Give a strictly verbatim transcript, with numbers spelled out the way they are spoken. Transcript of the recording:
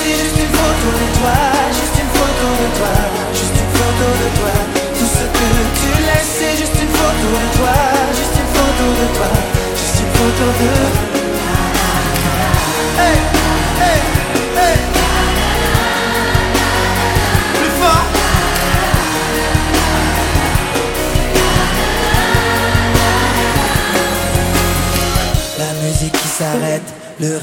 c'est juste une photo de toi, juste une photo de toi, juste une photo de toi. Tout ce que tu laisses, c'est juste une photo de toi, juste une photo de toi, juste une photo de toi. Hey, hey, hey. Plus fort. La musique qui s'arrête, le